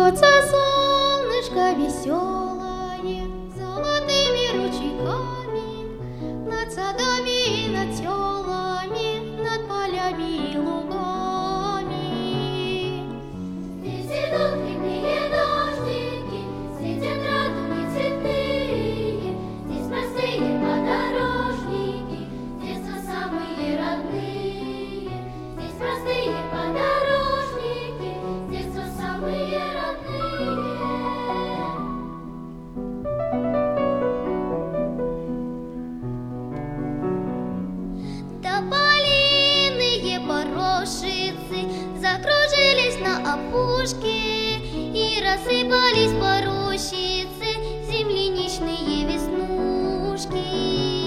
Смеется солнышко веселое золотыми ручейками над садами и над селами, над полями и лугами. Здесь идут летние дождики, светят радуги цветные. Здесь простые подорожники, с детства самые родные. Здесь простые подорожники, с детства самые родные. Тополиные порошицы закружились на опушке и рассыпались по рощице земляничные веснушки.